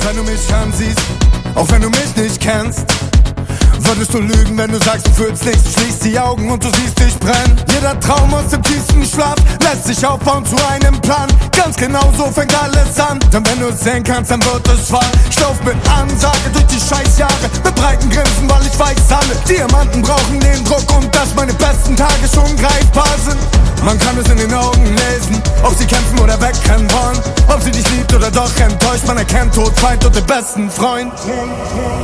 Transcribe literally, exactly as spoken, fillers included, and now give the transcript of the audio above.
wenn du mich ansiehst, auch wenn du mich nicht kennst. Würdest du lügen, wenn du sagst, du fühlst nichts? Schließt die Augen und du siehst dich brennen. Jeder Traum aus dem tiefsten Schlaf lässt sich aufbauen zu einem Plan. Ganz genau so fängt alles an. Denn wenn du es sehen kannst, dann wird es wahr. Ich lauf mit Ansage durch die Scheißjahre, mit breiten Grinsen, weil ich weiß, alle Diamanten brauchen den Druck und dass meine besten Tage schon greifbar sind. Man kann es in den Augen lesen, ob sie kämpfen oder wegrennen wollen, ob sie dich liebt oder doch enttäuscht. Man erkennt Tod, Feind und den besten Freund.